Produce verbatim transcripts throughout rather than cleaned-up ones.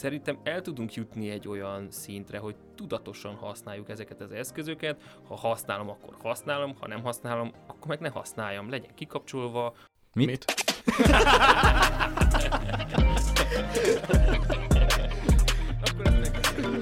Szerintem el tudunk jutni egy olyan szintre, hogy tudatosan használjuk ezeket az eszközöket. Ha használom, akkor használom, ha nem használom, akkor meg ne használjam. Legyen kikapcsolva. Mit? Mit? Akkor ezt megköszönöm.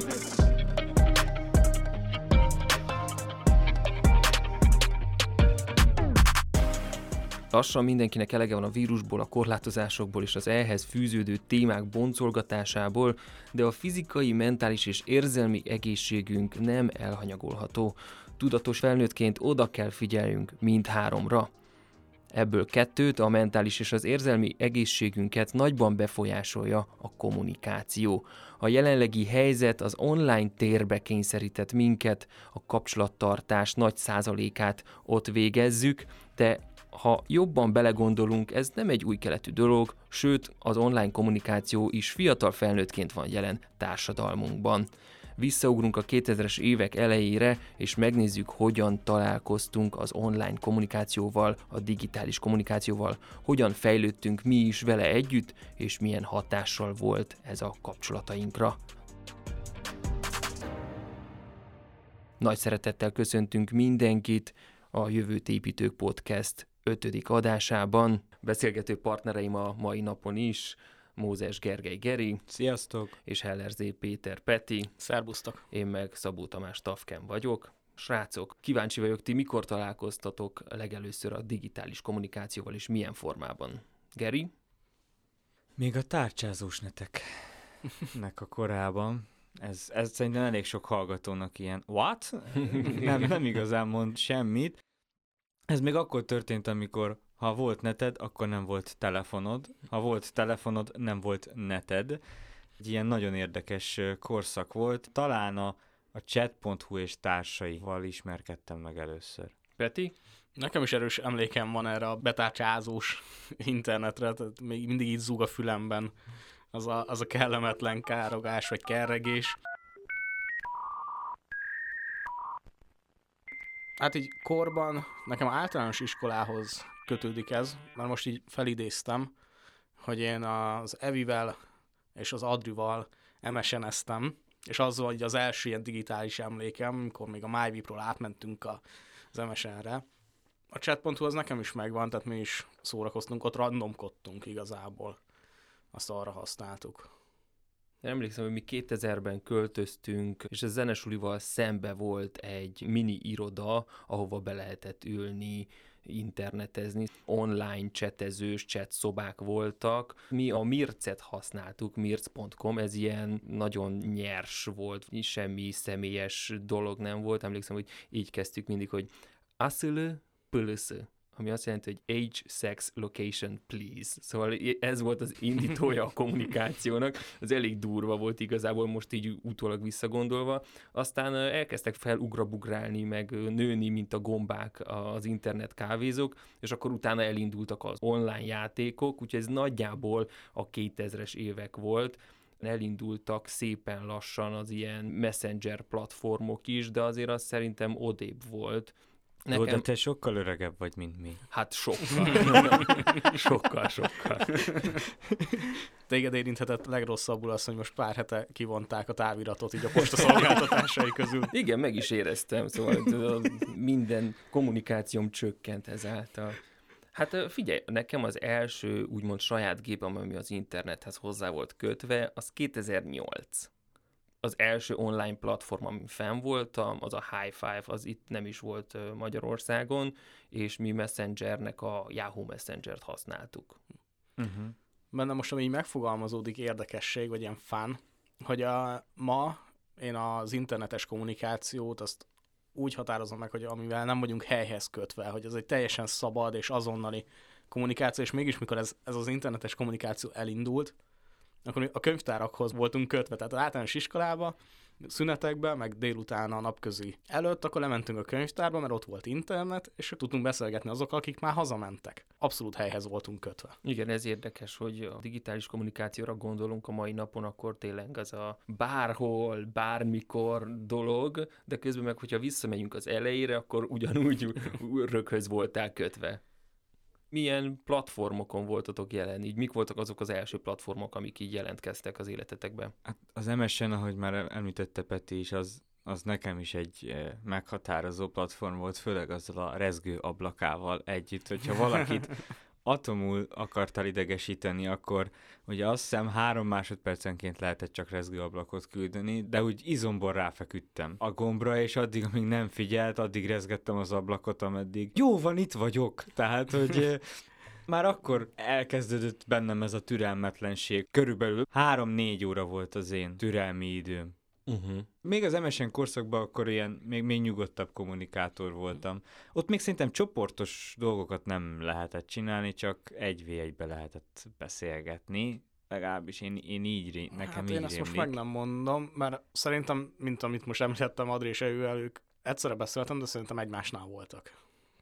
Lassan mindenkinek elege van a vírusból, a korlátozásokból és az ehhez fűződő témák boncolgatásából, de a fizikai, mentális és érzelmi egészségünk nem elhanyagolható. Tudatos felnőttként oda kell figyelnünk mindháromra. Ebből kettőt, a mentális és az érzelmi egészségünket nagyban befolyásolja a kommunikáció. A jelenlegi helyzet az online térbe kényszerített minket, a kapcsolattartás nagy százalékát ott végezzük, de ha jobban belegondolunk, ez nem egy új keletű dolog, sőt, az online kommunikáció is fiatal felnőttként van jelen társadalmunkban. Visszaugrunk a kétezres évek elejére, és megnézzük, hogyan találkoztunk az online kommunikációval, a digitális kommunikációval, hogyan fejlődtünk mi is vele együtt, és milyen hatással volt ez a kapcsolatainkra. Nagy szeretettel köszöntünk mindenkit a Jövőt építők podcast ötödik adásában. Beszélgető partnereim a mai napon is, Mózes Gergely Geri. Sziasztok! És Heller Zé. Péter Peti. Szerbusztok! Én meg Szabó Tamás Tafken vagyok. Srácok, kíváncsi vagyok, ti mikor találkoztatok legelőször a digitális kommunikációval, és milyen formában? Geri? Még a tárcsázós neteknek a korában. Ez, ez szerintem elég sok hallgatónak ilyen what? nem, nem igazán mond semmit. Ez még akkor történt, amikor ha volt neted, akkor nem volt telefonod. Ha volt telefonod, nem volt neted. Egy ilyen nagyon érdekes korszak volt. Talán a, a chat pont hu és társaival ismerkedtem meg először. Peti? Nekem is erős emlékem van erre a betárcsázós internetre, tehát még mindig így zúg a fülemben az a, az a kellemetlen károgás vagy kerregés. Hát így korban nekem általános iskolához kötődik ez, mert most így felidéztem, hogy én az Evivel és az Adrival em es en-eztem, és az volt az első ilyen digitális emlékem, amikor még a MyVip-ról átmentünk az em es en-re. A chat pont hu az nekem is megvan, tehát mi is szórakoztunk, ott randomkodtunk igazából. Azt arra használtuk. Én emlékszem, hogy mi kétezerben költöztünk, és a zenesulival szembe volt egy mini iroda, ahova be lehetett ülni, internetezni. Online chatezős chat szobák voltak. Mi a Mircet használtuk, mirc pont com, ez ilyen nagyon nyers volt, semmi személyes dolog nem volt. Emlékszem, hogy így kezdtük mindig, hogy Asile Pölöszö, ami azt jelenti, hogy age, sex, location, please. Szóval ez volt az indítója a kommunikációnak. Az elég durva volt igazából, most így utólag visszagondolva. Aztán elkezdtek felugrabugrálni, meg nőni, mint a gombák az internet kávézók, és akkor utána elindultak az online játékok, úgyhogy ez nagyjából a kétezres évek volt. Elindultak szépen lassan az ilyen messenger platformok is, de azért az szerintem odébb volt. Nekem... Jó, de te sokkal öregebb vagy, mint mi. Hát sokkal. sokkal, sokkal. Téged érinthetett legrosszabbul az, hogy most pár hete kivonták a táviratot így a postaszolgáltatásai közül. Igen, meg is éreztem, szóval minden kommunikációm csökkent ezáltal. Hát figyelj, nekem az első úgymond saját gépem, ami az internethez hozzá volt kötve, az kétezer-nyolc. Az első online platform, amin fenn voltam, az a High Five, az itt nem is volt Magyarországon, és mi Messengernek a Yahoo Messengert használtuk. Uh-huh. Benne most, ami így megfogalmazódik érdekesség, vagy ilyen fun, hogy a, ma én az internetes kommunikációt azt úgy határozom meg, hogy amivel nem vagyunk helyhez kötve, hogy ez egy teljesen szabad és azonnali kommunikáció, és mégis mikor ez, ez az internetes kommunikáció elindult, akkor a könyvtárakhoz voltunk kötve, tehát az általános iskolába, szünetekben, meg délután a napközi előtt, akkor lementünk a könyvtárba, mert ott volt internet, és tudtunk beszélgetni azokkal, akik már hazamentek. Abszolút helyhez voltunk kötve. Igen, ez érdekes, hogy a digitális kommunikációra gondolunk a mai napon, akkor tényleg az a bárhol, bármikor dolog, de közben meg, hogyha visszamegyünk az elejére, akkor ugyanúgy röghöz voltál kötve. Milyen platformokon voltatok jelen? Így mik voltak azok az első platformok, amik így jelentkeztek az életetekben? Hát az em es en, ahogy már említette Peti is, az, az nekem is egy meghatározó platform volt, főleg azzal a rezgő ablakával együtt, hogyha valakit atomul akartál idegesíteni, akkor ugye azt hiszem három másodpercenként lehetett csak rezgőablakot küldeni, de úgy izomból ráfeküdtem a gombra, és addig, amíg nem figyelt, addig rezgettem az ablakot, ameddig jó van, itt vagyok. Tehát, hogy már akkor elkezdődött bennem ez a türelmetlenség. Körülbelül három-négy óra volt az én türelmi időm. Uh-huh. Még az em es en korszakban akkor ilyen még, még nyugodtabb kommunikátor voltam. Ott még szerintem csoportos dolgokat nem lehetett csinálni, csak egy vé egybe lehetett beszélgetni. Legalábbis én, én így, nekem hát így én ezt rémlik. most meg nem mondom, mert szerintem, mint amit most említettem Adri és ővel, ők egyszerre beszéltem, de szerintem egymásnál voltak.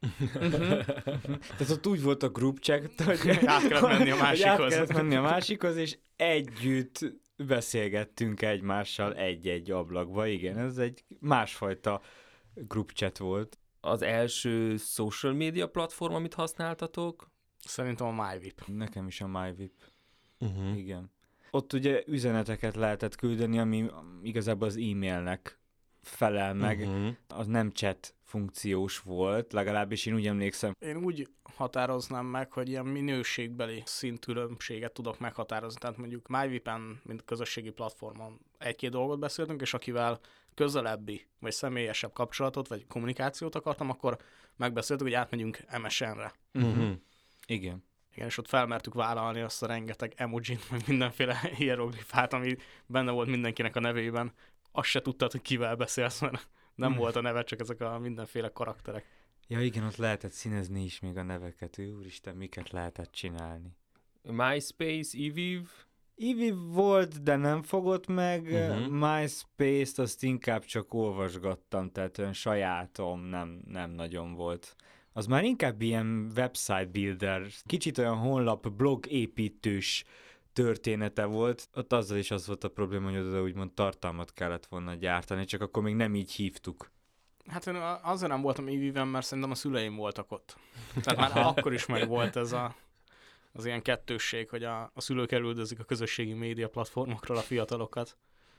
Tehát ott úgy volt a group chat, hogy át kellett menni a másikhoz. Át kellett menni a másikhoz, és együtt beszélgettünk egymással egy-egy ablakba. Igen, ez egy másfajta group chat volt. Az első social media platform, amit használtatok? Szerintem a MyVip. Nekem is a MyVip. Uh-huh. Igen. Ott ugye üzeneteket lehetett küldeni, ami igazából az e-mailnek felel meg. Uh-huh. Az nem chat funkciós volt, legalábbis én úgy emlékszem. Én úgy határoznám meg, hogy ilyen minőségbeli szintkülönbséget tudok meghatározni. Tehát mondjuk MyVipen, mint közösségi platformon egy-két dolgot beszéltünk, és akivel közelebbi, vagy személyesebb kapcsolatot, vagy kommunikációt akartam, akkor megbeszéltük, hogy átmegyünk em es en-re. Uh-huh. Igen. Igen, és ott felmertük vállalni azt a rengeteg emojit, meg mindenféle hieroglifát, ami benne volt mindenkinek a nevében. Azt se tudtad, hogy kivel beszélsz, mert nem volt a neve, csak ezek a mindenféle karakterek. Ja igen, ott lehetett színezni is még a neveket. Úristen, miket lehetett csinálni. MySpace, eViv? eViv volt, de nem fogott meg. Uh-huh. MySpace-t azt inkább csak olvasgattam, tehát olyan sajátom nem, nem nagyon volt. Az már inkább ilyen website builder, kicsit olyan honlap, blog építős története volt. Ott azzal is az volt a probléma, hogy oda úgymond tartalmat kellett volna gyártani, csak akkor még nem így hívtuk. Hát én azért nem voltam eViven, mert szerintem a szüleim voltak ott. Tehát már akkor is meg volt ez a, az ilyen kettősség, hogy a, a szülők elüldözik a közösségi média platformokról a fiatalokat.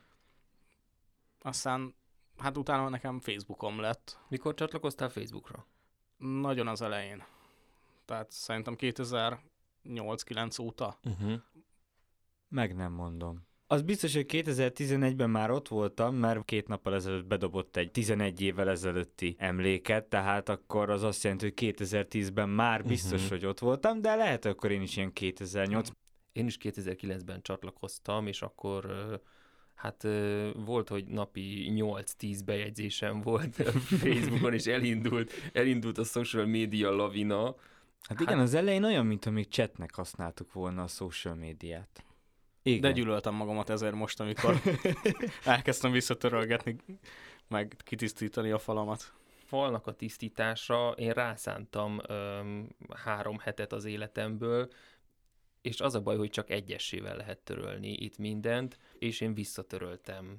Aztán, hát utána nekem Facebookom lett. Mikor csatlakoztál Facebookra? Nagyon az elején. Tehát szerintem kétezer-nyolc-kilenc óta. Uh-huh. Meg nem mondom. Az biztos, hogy kétezer-tizenegyben már ott voltam, mert két nappal ezelőtt bedobott egy tizenegy évvel ezelőtti emléket, tehát akkor az azt jelenti, hogy kétezer-tízben már biztos, uh-huh. hogy ott voltam, de lehet, akkor én is ilyen kétezer-nyolc. Én is kétezer-kilencben csatlakoztam, és akkor hát volt, hogy napi nyolc-tíz bejegyzésem volt Facebookon, és elindult, elindult a social media lavina. Hát igen, hát... az elején olyan, mint amíg chatnek használtuk volna a social médiát. Igen. De gyűlöltem magamat ezért most, amikor elkezdtem visszatörölgetni, meg kitisztítani a falamat. Falnak a tisztításra én rászántam öm, három hetet az életemből, és az a baj, hogy csak egyessével lehet törölni itt mindent, és én visszatöröltem.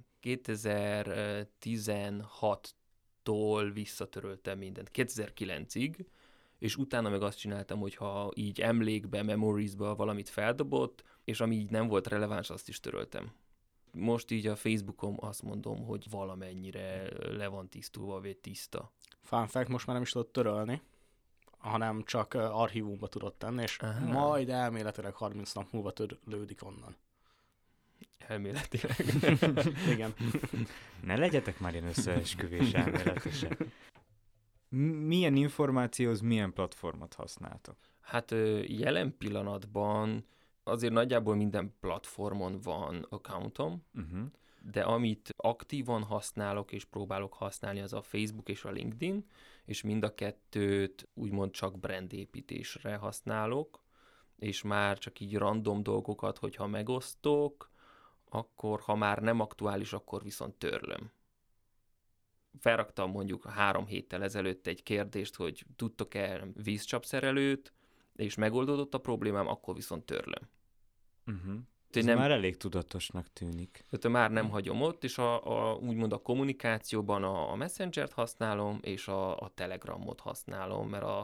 kétezer-tizenhattól visszatöröltem mindent, kétezer-kilencig, és utána meg azt csináltam, hogy ha így emlékbe, memoriesba valamit feldobott, és ami így nem volt releváns, azt is töröltem. Most így a Facebookom azt mondom, hogy valamennyire le van tisztulva, vagy tiszta. Fun fact, most már nem is tudod törölni, hanem csak archívumba tudod tenni, és Aha. majd elméletileg harminc nap múlva törlődik onnan. Elméletileg. Igen. Ne legyetek már ilyen összeesküvés elméletesen. Milyen információhoz milyen platformot használtok? Hát jelen pillanatban azért nagyjából minden platformon van accountom, uh-huh. de amit aktívan használok és próbálok használni, az a Facebook és a LinkedIn, és mind a kettőt úgymond csak brandépítésre használok, és már csak így random dolgokat, hogyha megosztok, akkor ha már nem aktuális, akkor viszont törlöm. Felraktam mondjuk három héttel ezelőtt egy kérdést, hogy tudtok-e vízcsapszerelőt, és megoldódott a problémám, akkor viszont törlöm. Uh-huh. Ez nem, már elég tudatosnak tűnik. Tehát már nem hagyom ott, és a, a, úgymond a kommunikációban a, a Messengert használom, és a, a Telegramot használom, mert a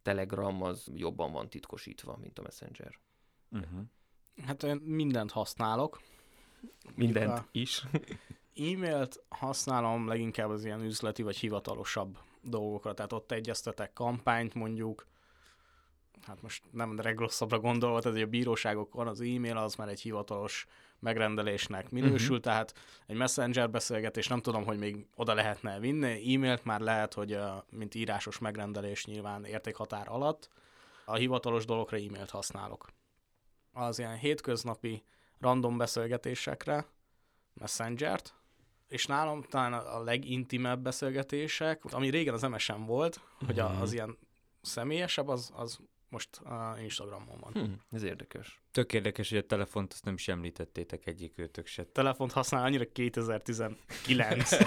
Telegram az jobban van titkosítva, mint a Messenger. Uh-huh. Hát én mindent használok. Mindent a is. E-mailt használom leginkább az ilyen üzleti vagy hivatalosabb dolgokra, tehát ott egyeztetek kampányt mondjuk, hát most nem legrosszabbra gondolva, tehát hogy a bíróságokon az e-mail az már egy hivatalos megrendelésnek minősül, uh-huh. tehát egy messenger beszélgetés nem tudom, hogy még oda lehetne vinni, e-mailt már lehet, hogy mint írásos megrendelés nyilván értékhatár alatt, a hivatalos dolgokra e-mailt használok. Az ilyen hétköznapi random beszélgetésekre Messengert, és nálam talán a legintimebb beszélgetések, ami régen az em es en volt, uh-huh. hogy az ilyen személyesebb, az, az most uh, Instagramon van. Hmm, ez érdekes. Tök érdekes, hogy a telefont azt nem is említettétek egyik őtök se. Telefont használ annyira kétezer-tizenkilenc.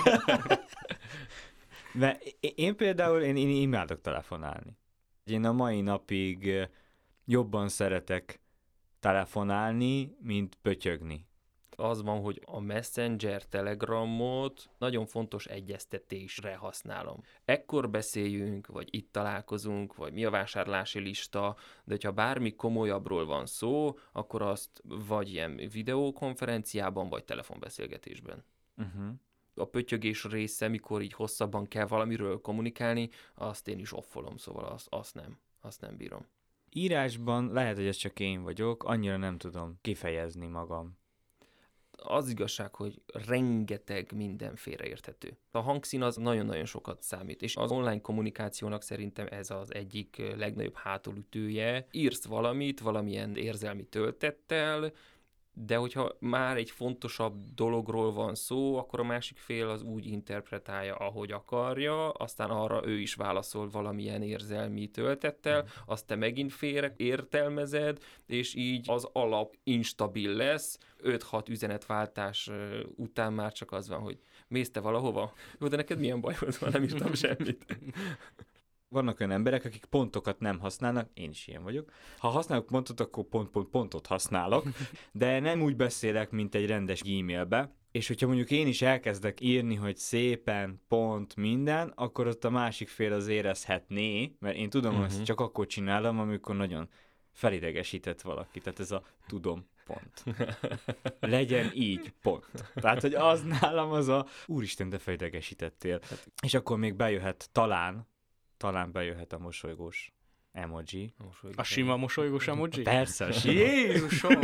Mert én például, én, én imádok telefonálni. Én a mai napig jobban szeretek telefonálni, mint pötyögni. Az van, hogy a Messenger Telegramot nagyon fontos egyeztetésre használom. Ekkor beszéljünk, vagy itt találkozunk, vagy mi a vásárlási lista, de hogyha bármi komolyabbról van szó, akkor azt vagy ilyen videókonferenciában, vagy telefonbeszélgetésben. Uh-huh. A pötyögés része, mikor így hosszabban kell valamiről kommunikálni, azt én is offolom, szóval azt, azt nem, azt nem bírom. Írásban lehet, hogy ez csak én vagyok, annyira nem tudom kifejezni magam. Az igazság, hogy rengeteg minden félreérthető. A hangszín az nagyon-nagyon sokat számít, és az online kommunikációnak szerintem ez az egyik legnagyobb hátulütője. Írsz valamit, valamilyen érzelmi töltettel, de hogyha már egy fontosabb dologról van szó, akkor a másik fél az úgy interpretálja, ahogy akarja, aztán arra ő is válaszol valamilyen érzelmi töltettel, azt te megint félre értelmezed, és így az alap instabil lesz, öt-hat üzenetváltás után már csak az van, hogy mész te valahova? Jó, de neked milyen bajod van, nem írtam semmit. Vannak olyan emberek, akik pontokat nem használnak, én is ilyen vagyok. Ha használok pontot, akkor pont-pont-pontot használok, de nem úgy beszélek, mint egy rendes e-mailbe, és hogyha mondjuk én is elkezdek írni, hogy szépen, pont, minden, akkor ott a másik fél az érezhetné, mert én tudom, hogy uh-huh. ezt csak akkor csinálom, amikor nagyon felidegesített valaki, tehát ez a tudom, pont. Legyen így, pont. Tehát, hogy az nálam az a úristen, de felidegesítettél. És akkor még bejöhet talán, talán bejöhet a mosolygós emoji. A, a sima mosolygós emoji? Persze, a sima. Jézusom!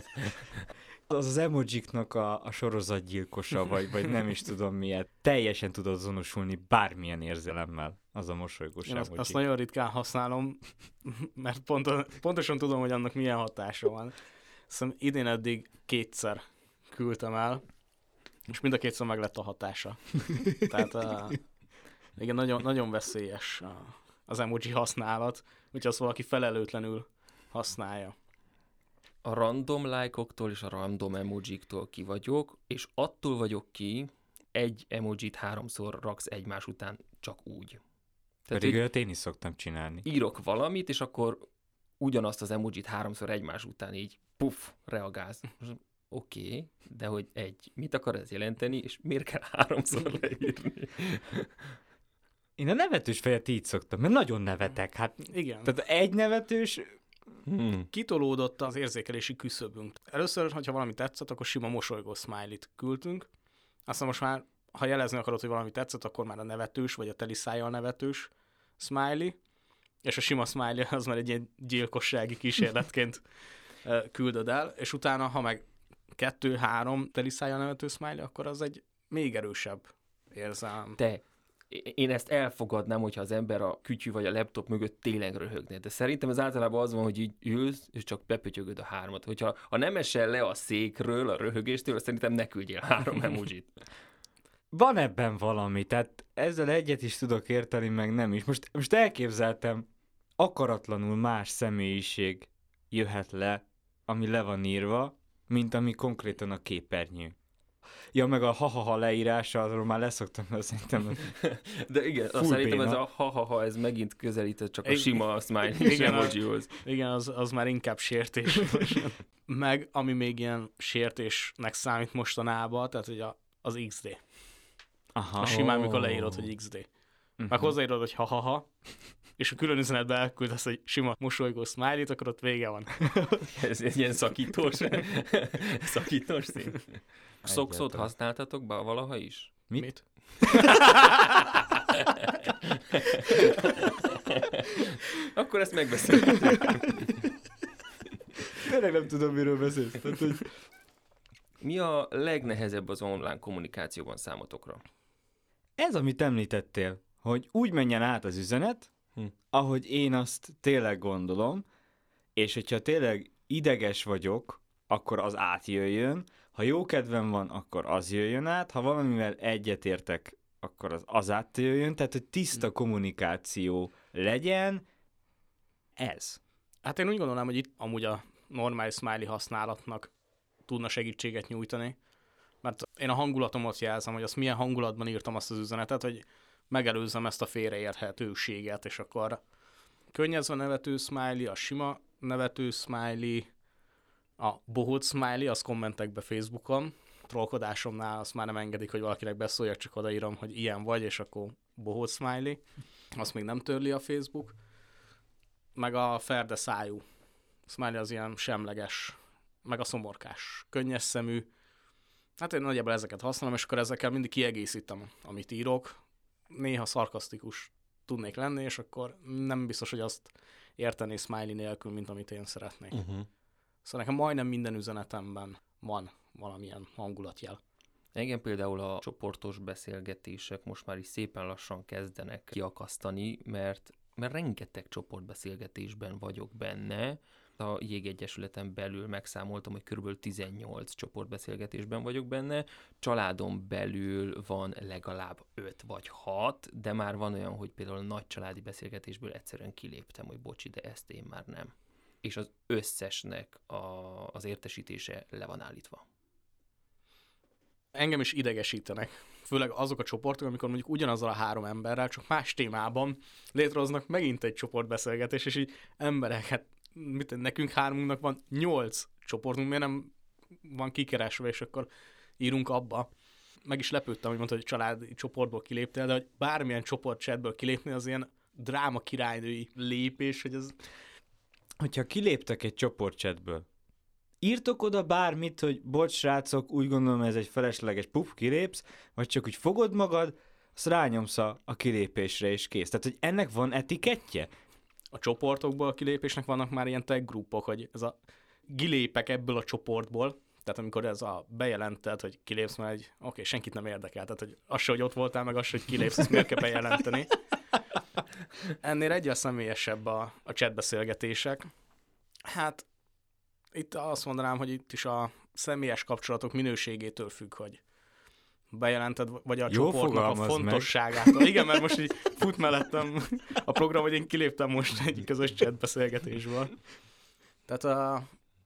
Az az emojiknak a, a sorozatgyilkosa, vagy, vagy nem is tudom miért. Teljesen tudod azonosulni bármilyen érzelemmel az a mosolygós Én emoji. Azt, azt nagyon ritkán használom, mert pont, pontosan tudom, hogy annak milyen hatása van. Szóval idén eddig kétszer küldtem el, és mind a kétszer meg lett a hatása. Tehát uh, igen, nagyon, nagyon veszélyes uh, az emoji használat, hogyha azt valaki felelőtlenül használja. A random lájkoktól és a random emojiktól ki vagyok, és attól vagyok ki, egy emojit háromszor raksz egymás után csak úgy. Tehát, Pedig olyat én is szoktam csinálni. Írok valamit, és akkor ugyanazt az emojit háromszor egymás után így puff, reagálsz. Oké, okay, de hogy egy, mit akar ez jelenteni, és miért kell háromszor leírni? Én a nevetős fejet így szoktam, mert nagyon nevetek. Hát, igen. Tehát egy nevetős... Hmm. Kitolódott az érzékelési küszöbünk. Először, hogyha valami tetszett, akkor sima mosolygó smiley-t küldtünk. Aztán most már, ha jelezni akarod, hogy valami tetszett, akkor már a nevetős, vagy a teli szájjal nevetős smiley, és a sima smiley az már egy ilyen gyilkossági kísérletként küldöd el, és utána, ha meg kettő-három teli szájjal nevető smiley, akkor az egy még erősebb érzelem. Te, én ezt elfogadnám, hogyha az ember a kütyű vagy a laptop mögött tényleg röhögne, de szerintem ez általában az van, hogy így ülsz, és csak bepötyögöd a hármat. Hogyha ha nem esel le a székről, a röhögéstől, szerintem ne küldjél három emojit. Van ebben valami, tehát ezzel egyet is tudok érteni, meg nem is. Most, most elképzeltem, akaratlanul más személyiség jöhet le, ami le van írva, mint ami konkrétan a képernyő. Ja, meg a ha-ha-ha leírása, arról már leszoktam, mert szerintem... De igen, azt szerintem ez a ha-ha-ha, ez megint közelített csak a I- sima smiley igen, emojihoz. Igen, az, az már inkább sértés. Meg, ami még ilyen sértésnek számít mostanában, tehát hogy a, az iksz dé. Aha. A simán, mikor leírod, hogy iksz dé. Uh-huh. Meg hozzáírod, hogy ha-ha-ha, és a külön üzenetbe elküldesz egy sima mosolygó smiley-t, akkor ott vége van. Ez egy ilyen szakítós, szakítós szín. Szokszót Egyáltalán. használtatok be valaha is? Mit? Mit? Akkor ezt megbeszélhetjük. Tényleg nem tudom, miről beszélsz. Tehát, hogy... Mi a legnehezebb az online kommunikációban számotokra? Ez, amit említettél, hogy úgy menjen át az üzenet, Hm. ahogy én azt tényleg gondolom, és hogyha tényleg ideges vagyok, akkor az átjöjjön, ha jó kedvem van, akkor az jöjjön át, ha valamivel egyetértek, akkor az, az átjöjjön, tehát hogy tiszta kommunikáció legyen, ez. Hát én úgy gondolom, hogy itt amúgy a normális smiley használatnak tudna segítséget nyújtani, mert én a hangulatomat jelzem, hogy azt milyen hangulatban írtam azt az üzenetet, hogy megelőzzem ezt a félreérthetőséget, és akkor könnyezve nevető smiley, a sima nevető smiley, a bohóc smiley, az kommentekbe Facebookon, trollkodásomnál azt már nem engedik, hogy valakinek beszóljak, csak odaírom, hogy ilyen vagy, és akkor bohóc smiley, azt még nem törli a Facebook, meg a ferde szájú smiley az ilyen semleges, meg a szomorkás, könnyes szemű. Hát én nagyjából ezeket használom, és akkor ezekkel mindig kiegészítem, amit írok. Néha szarkasztikus tudnék lenni, és akkor nem biztos, hogy azt értené smiley nélkül, mint amit én szeretnék. Uh-huh. Szóval nekem majdnem minden üzenetemben van valamilyen hangulatjel. Engem például a csoportos beszélgetések most már is szépen lassan kezdenek kiakasztani, mert, mert rengeteg csoportbeszélgetésben vagyok benne. A Jégegyesületen belül megszámoltam, hogy körülbelül tizennyolc csoportbeszélgetésben vagyok benne. Családon belül van legalább öt vagy hat, de már van olyan, hogy például a nagy családi beszélgetésből egyszerűen kiléptem, hogy bocsi, de ezt én már nem. És az összesnek a, az értesítése le van állítva. Engem is idegesítenek. Főleg azok a csoportok, amikor mondjuk ugyanazzal a három emberrel, csak más témában létrehoznak megint egy csoportbeszélgetés, és így emberek, hát mit, nekünk hármunknak van nyolc csoportunk, miért nem van kikeresve, és akkor írunk abba. Meg is lepődtem, hogy mondta, hogy családi csoportból kiléptél, de hogy bármilyen csoport chatből kilépni, az ilyen dráma királynői lépés, hogy ez... Hogyha kiléptek egy csoportchatből, írtok oda bármit, hogy bocs, srácok, úgy gondolom ez egy felesleges puf, kilépsz, vagy csak úgy fogod magad, azt rányomsz a, a kilépésre, és kész. Tehát, hogy ennek van etikettje? A csoportokból a kilépésnek vannak már ilyen tag grupok, hogy ez a kilépek ebből a csoportból, tehát amikor ez a bejelented, hogy kilépsz, mert egy, oké, okay, senkit nem érdekel, tehát hogy az se, hogy ott voltál, meg az se, hogy kilépsz, ezt miért kell bejelenteni. Ennél egyre személyesebb a, a chatbeszélgetések. Hát itt azt mondanám, hogy itt is a személyes kapcsolatok minőségétől függ, hogy bejelented, vagy a Jó csoportnak a fontosságától. meg. Igen, mert most így fut mellettem a program, hogy én kiléptem most egy közös chatbeszélgetésből. Tehát a,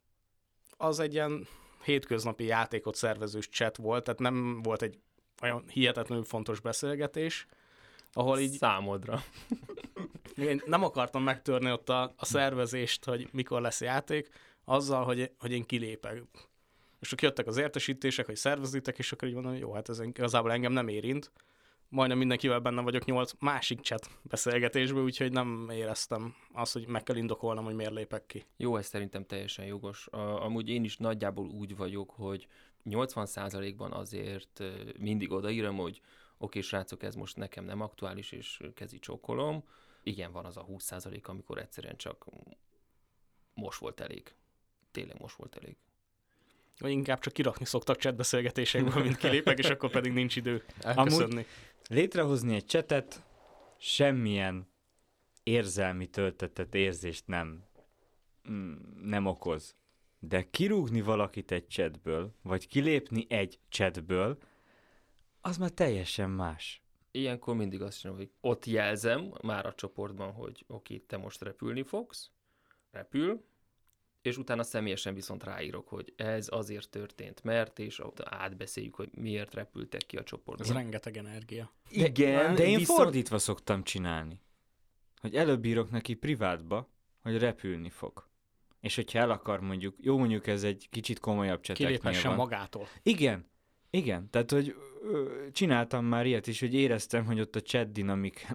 az egy ilyen hétköznapi játékot szervezős chat volt, tehát nem volt egy olyan hihetetlenül fontos beszélgetés, ahol így... Számodra. Én nem akartam megtörni ott a, a szervezést, hogy mikor lesz játék, azzal, hogy, hogy én kilépek. És akkor jöttek az értesítések, hogy szervezitek, és akkor így mondom, hogy jó, hát ez igazából engem nem érint. Majdnem mindenkivel benne vagyok nyolc másik chat beszélgetésből, úgyhogy nem éreztem azt, hogy meg kell indokolnom, hogy miért lépek ki. Jó, ez szerintem teljesen jogos. A, amúgy én is nagyjából úgy vagyok, hogy nyolcvan százalékban azért mindig odaírom, hogy oké, srácok, ez most nekem nem aktuális, és kezi csókolom. Igen, van az a húsz százalék, amikor egyszerűen csak most volt elég. Tényleg most volt elég. Vagy inkább csak kirakni szoktak chatbeszélgetésekből, mint kilépek, és akkor pedig nincs idő elköszönni. Amúgy létrehozni egy chatet semmilyen érzelmi töltetett érzést nem, nem okoz. De kirúgni valakit egy chatből, vagy kilépni egy chatből, az már teljesen más. Ilyenkor mindig azt csinálom, hogy ott jelzem már a csoportban, hogy oké, te most repülni fogsz, repül, és utána személyesen viszont ráírok, hogy ez azért történt, mert, és átbeszéljük, hogy miért repültek ki a csoportban. Ez rengeteg energia. De, Igen, de én viszont... fordítva szoktam csinálni. Hogy előbb írok neki privátba, hogy repülni fog. És hogyha el akar mondjuk, jó mondjuk ez egy kicsit komolyabb cseteknél Kiléphessen van. magától. Igen, igen. Tehát, hogy ö, csináltam már ilyet is, hogy éreztem, hogy ott a chat dinamikának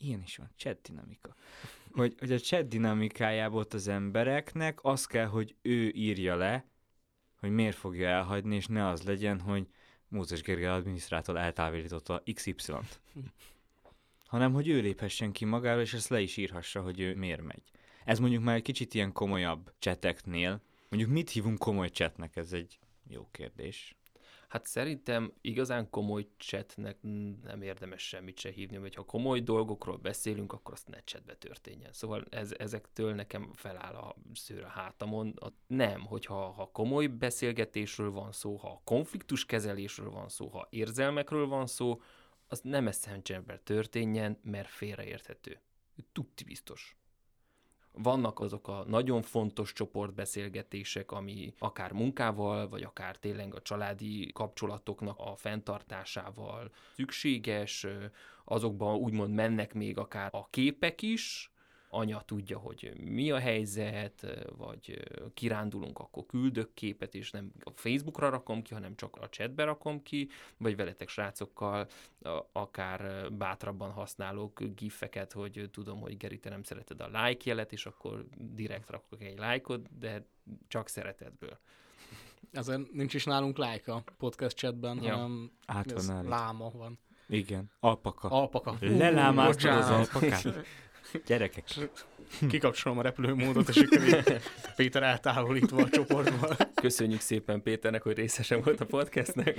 ilyen is van, chat dinamika. Hogy, hogy a chat dinamikájából ott az embereknek az kell, hogy ő írja le, hogy miért fogja elhagyni, és ne az legyen, hogy Mózes Gergely adminisztrátor eltávolította iksz ipszilont. Hanem, hogy ő léphessen ki magáról, és ezt le is írhassa, hogy ő miért megy. Ez mondjuk már egy kicsit ilyen komolyabb cseteknél. Mondjuk mit hívunk komoly chatnek? Ez egy jó kérdés. Hát szerintem igazán komoly chatnek nem érdemes semmit se hívni, vagy ha komoly dolgokról beszélünk, akkor azt ne chatbe történjen. Szóval ez, ezektől nekem feláll a szőr a hátamon. A, nem, hogyha ha komoly beszélgetésről van szó, ha konfliktuskezelésről van szó, ha érzelmekről van szó, az nem Messengerben történjen, mert félreérthető. Tuti biztos. Vannak azok a nagyon fontos csoportbeszélgetések, ami akár munkával, vagy akár tényleg a családi kapcsolatoknak a fenntartásával szükséges, azokban úgymond mennek még akár a képek is, anya tudja, hogy mi a helyzet, vagy kirándulunk, akkor küldök képet, és nem a Facebookra rakom ki, hanem csak a chatbe rakom ki, vagy veletek srácokkal akár bátrabban használok gifeket, hogy tudom, hogy Geri, te nem szereted a like jelet, és akkor direkt rakok egy like-ot, de csak szeretetből. Ezért nincs is nálunk like a podcast chatben, ja. hanem Át van nálad. Láma van. Igen, alpaka. Alpaka. Lelámáztad az alpakát. Gyerekek. Kikapcsolom a repülőmódot, és akkor Péter eltávolítva a csoportból. Köszönjük szépen Péternek, hogy részesen volt a podcastnek.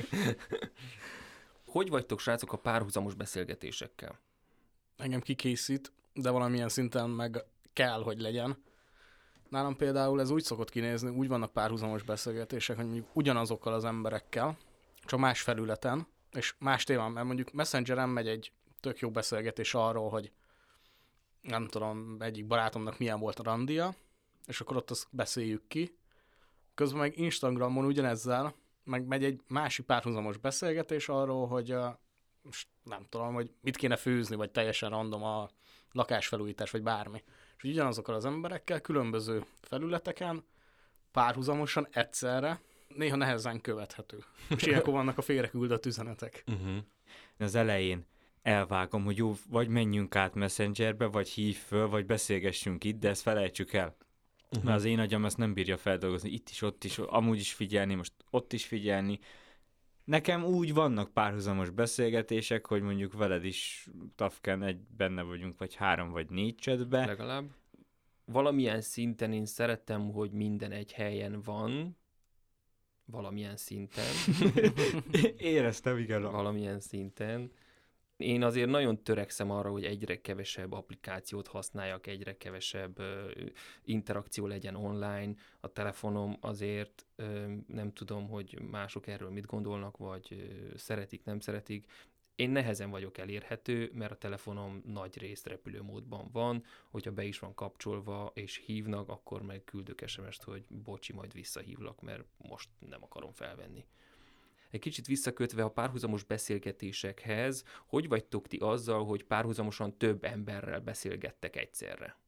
Hogy vagytok, srácok, a párhuzamos beszélgetésekkel? Engem kikészít, de valamilyen szinten meg kell, hogy legyen. Nálam például ez úgy szokott kinézni, úgy vannak párhuzamos beszélgetések, hogy mondjuk ugyanazokkal az emberekkel, csak más felületen, és más témán, mert mondjuk Messengeren megy egy tök jó beszélgetés arról, hogy nem tudom, egyik barátomnak milyen volt a randia, és akkor ott azt beszéljük ki. Közben meg Instagramon ugyanezzel meg megy egy másik párhuzamos beszélgetés arról, hogy uh, nem tudom, hogy mit kéne főzni, vagy teljesen random a lakásfelújítás, vagy bármi. És ugyanazokkal az emberekkel különböző felületeken párhuzamosan egyszerre néha nehezen követhető. És ilyenkor vannak a félreküldött üzenetek. Uh-huh. Az elején elvágom, hogy jó, vagy menjünk át Messengerbe, vagy hív föl, vagy beszélgessünk itt, de ezt felejtsük el. Uh-huh. Mert az én agyam ezt nem bírja feldolgozni. Itt is, ott is, amúgy is figyelni, most ott is figyelni. Nekem úgy vannak párhuzamos beszélgetések, hogy mondjuk veled is tafken egy benne vagyunk, vagy három, vagy négy chatbe. Legalább. Valamilyen szinten én szeretem, hogy minden egy helyen van. Valamilyen szinten. Éreztem, igen. Valamilyen szinten. Én azért nagyon törekszem arra, hogy egyre kevesebb applikációt használjak, egyre kevesebb ö, interakció legyen online. A telefonom azért ö, nem tudom, hogy mások erről mit gondolnak, vagy ö, szeretik, nem szeretik. Én nehezen vagyok elérhető, mert a telefonom nagy részt repülőmódban van, hogyha be is van kapcsolva és hívnak, akkor meg küldök es em es-t, hogy bocsi, majd visszahívlak, mert most nem akarom felvenni. Egy kicsit visszakötve a párhuzamos beszélgetésekhez, hogy vagytok ti azzal, hogy párhuzamosan több emberrel beszélgettek egyszerre?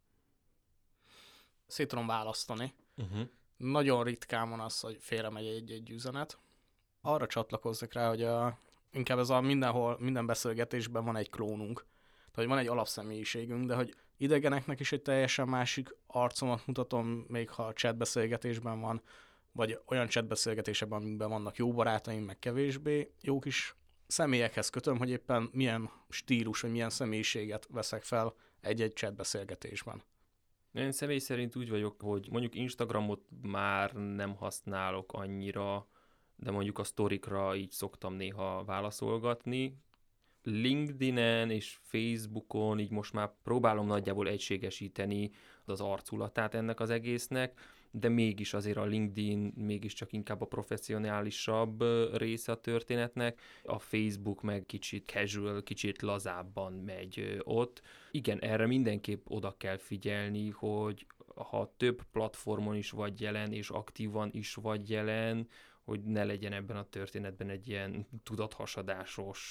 Szét tudom választani. Uh-huh. Nagyon ritkán van az, hogy félremegy egy-egy üzenet. Arra csatlakoznak rá, hogy a, inkább ez a mindenhol, minden beszélgetésben van egy klónunk. Tehát, hogy van egy alapszemélyiségünk, de hogy idegeneknek is egy teljesen másik arcomat mutatom, még ha a chat beszélgetésben van, vagy olyan chatbeszélgetésekben, amikben vannak jó barátaim, meg kevésbé jók is. Személyekhez kötöm, hogy éppen milyen stílus, vagy milyen személyiséget veszek fel egy-egy chatbeszélgetésben. Én személy szerint úgy vagyok, hogy mondjuk Instagramot már nem használok annyira, de mondjuk a sztorikra így szoktam néha válaszolgatni. LinkedInen és Facebookon így most már próbálom nagyjából egységesíteni az arculatát ennek az egésznek, de mégis azért a LinkedIn mégiscsak inkább a professzionálisabb része a történetnek, a Facebook meg kicsit casual, kicsit lazábban megy ott. Igen, erre mindenképp oda kell figyelni, hogy ha több platformon is vagy jelen, és aktívan is vagy jelen, hogy ne legyen ebben a történetben egy ilyen tudathasadásos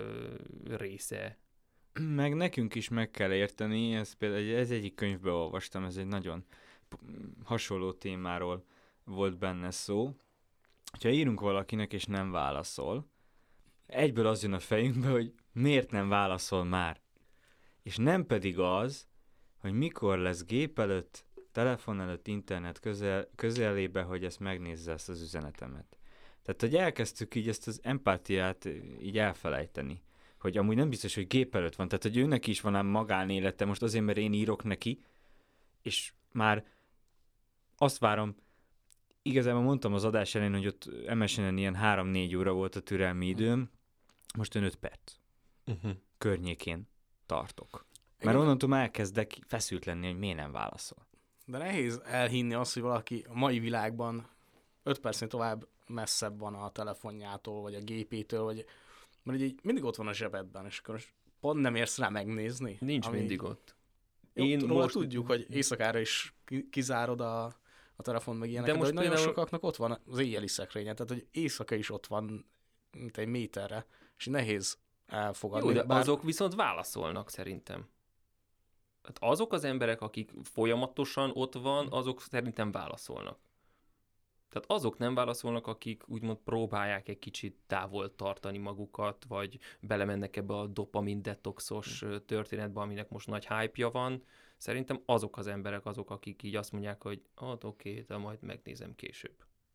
része. Meg nekünk is meg kell érteni, ez például ez egyik könyvben olvastam, ez egy nagyon hasonló témáról volt benne szó. Ha írunk valakinek és nem válaszol, egyből az jön a fejünkbe, hogy miért nem válaszol már. és nem pedig az, hogy mikor lesz gép előtt, telefon előtt, internet közel, közelébe, hogy ezt megnézze ezt az üzenetemet. Tehát, hogy elkezdtük így ezt az empátiát így elfelejteni, hogy amúgy nem biztos, hogy gép előtt van, tehát, hogy őnek is van ám magánélete, most azért, mert én írok neki, és már azt várom, igazából mondtam az adás elején, hogy ott em es en-en ilyen három-négy óra volt a türelmi időm, most ön öt perc uh-huh. környékén tartok. Mert igen, onnantól már elkezdek feszült lenni, hogy miért nem válaszol. De nehéz elhinni azt, hogy valaki a mai világban öt percnél tovább messzebb van a telefonjától, vagy a gépétől, vagy... mert így mindig ott van a zsebedben, és akkor pont nem érsz rá megnézni. Nincs ami... mindig ott. Én róla most... tudjuk, hogy éjszakára is kizárod a, a telefon, meg ilyeneket, de, most de hogy nagyon például... sokaknak ott van az éjjeli szekrénye, tehát hogy éjszaka is ott van, mint egy méterre, és nehéz elfogadni. Jó, de bár... azok viszont válaszolnak szerintem. Hát azok az emberek, akik folyamatosan ott van, azok szerintem válaszolnak. Tehát azok nem válaszolnak, akik úgymond próbálják egy kicsit távol tartani magukat, vagy belemennek ebbe a dopamin detoxos történetbe, aminek most nagy hype-ja van. Szerintem azok az emberek azok, akik így azt mondják, hogy hát oké, okay, de majd megnézem később.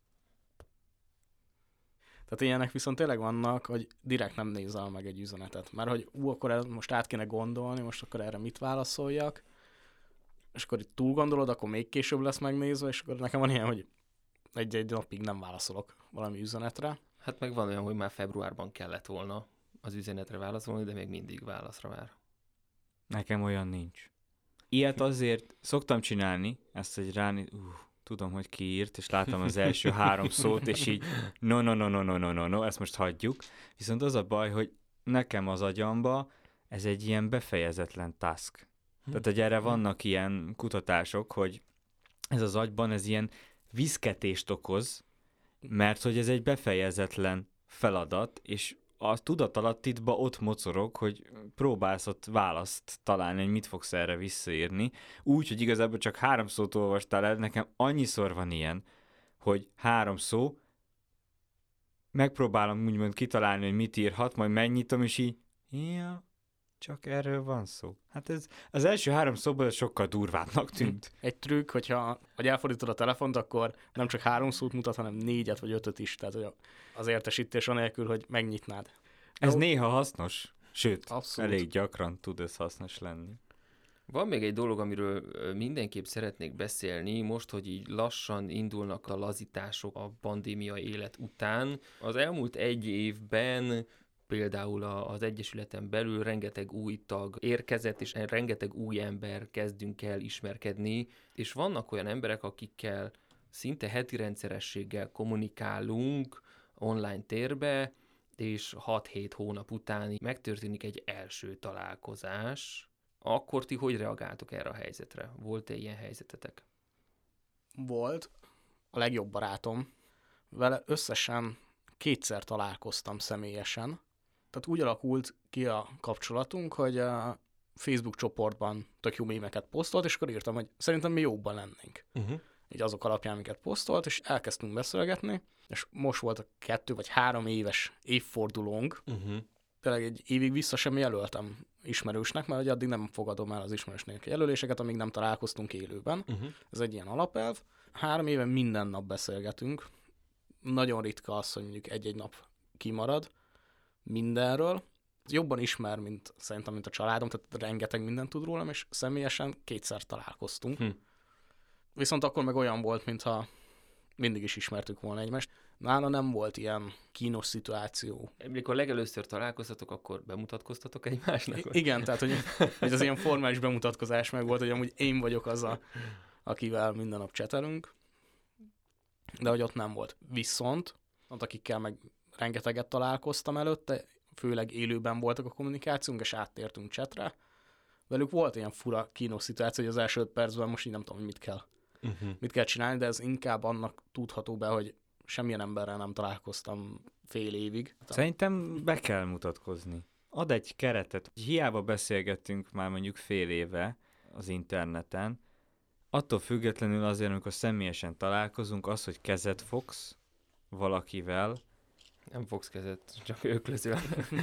Tehát ilyenek viszont tényleg vannak, hogy direkt nem nézel meg egy üzenetet. Mert hogy ú, akkor ez most át kéne gondolni, most akkor erre mit válaszoljak, és akkor itt túl gondolod, akkor még később lesz megnézve, és akkor nekem van ilyen, hogy egy-egy napig nem válaszolok valami üzenetre. Hát meg van olyan, hogy már februárban kellett volna az üzenetre válaszolni, de még mindig válaszra vár. Nekem olyan nincs. Ilyet azért szoktam csinálni, ezt egy ráni... Uh. Tudom, hogy ki írt, és látom az első három szót, és így no, no, no, no, no, no, no, no, ezt most hagyjuk. Viszont az a baj, hogy nekem az agyamba ez egy ilyen befejezetlen task. Tehát, hogy erre vannak ilyen kutatások, hogy ez az agyban ez ilyen viszketést okoz, mert hogy ez egy befejezetlen feladat, és a tudatalattidba ott mocorog, hogy próbálsz ott választ találni, hogy mit fogsz erre visszaírni. Úgy, hogy igazából csak három szót olvastál el, nekem annyiszor van ilyen, hogy három szó, megpróbálom úgymond kitalálni, hogy mit írhat, majd megnyitom, és így, ja, csak erről van szó. Hát ez az első három szóból sokkal durvábbnak tűnt. Egy trükk, hogyha hogy elfordítod a telefont, akkor nem csak három szót mutat, hanem négyet vagy ötöt is, tehát hogy az értesítés anélkül, hogy megnyitnád. Ez Jó. néha hasznos, sőt, abszolút. Elég gyakran tud ez hasznos lenni. Van még egy dolog, amiről mindenképp szeretnék beszélni, most, hogy így lassan indulnak a lazítások a pandémia élet után. Az elmúlt egy évben például az Egyesületen belül rengeteg új tag érkezett, és rengeteg új ember kezdünk el ismerkedni, és vannak olyan emberek, akikkel szinte heti rendszerességgel kommunikálunk online térbe, és hat-hét hónap után megtörténik egy első találkozás. Akkor ti hogy reagáltok erre a helyzetre? Volt-e ilyen helyzetetek? Volt. A legjobb barátom. Vele összesen kétszer találkoztam személyesen. Tehát úgy alakult ki a kapcsolatunk, hogy a Facebook csoportban tök jó mémeket posztolt, és akkor írtam, hogy szerintem mi jóban lennénk. Uh-huh. Így azok alapján, amiket posztolt, és elkezdtünk beszélgetni, és most volt a kettő vagy három éves évfordulónk. Uh-huh. Tényleg egy évig vissza sem jelöltem ismerősnek, mert addig nem fogadom el az ismerősnek jelöléseket, amíg nem találkoztunk élőben. Uh-huh. Ez egy ilyen alapelv. Három éve minden nap beszélgetünk. Nagyon ritka az, hogy mondjuk egy-egy nap kimarad mindenről. Jobban ismer, mint szerintem, mint a családom, tehát rengeteg mindent tud rólam, és személyesen kétszer találkoztunk. Hm. Viszont akkor meg olyan volt, mintha mindig is ismertük volna egymást. Nála nem volt ilyen kínos szituáció. Amikor legelőször találkoztatok, akkor bemutatkoztatok egymásnak? I- igen, tehát hogy, hogy az ilyen formális bemutatkozás meg volt, hogy amúgy én vagyok az, a, akivel minden nap csetelünk, de hogy ott nem volt. Viszont, ott akikkel meg rengeteget találkoztam előtte, főleg élőben voltak a kommunikációnk, és áttértünk csetre. Velük volt ilyen fura kínos szituáció, hogy az első öt percben most így nem tudom, hogy mit kell, uh-huh. mit kell csinálni, de ez inkább annak tudható be, hogy semmilyen emberrel nem találkoztam fél évig. Szerintem be kell mutatkozni. Ad egy keretet. Hiába beszélgettünk már mondjuk fél éve az interneten, attól függetlenül azért, amikor személyesen találkozunk, az, hogy kezet fogsz valakivel, Nem fogsz kezet, csak öklözöl.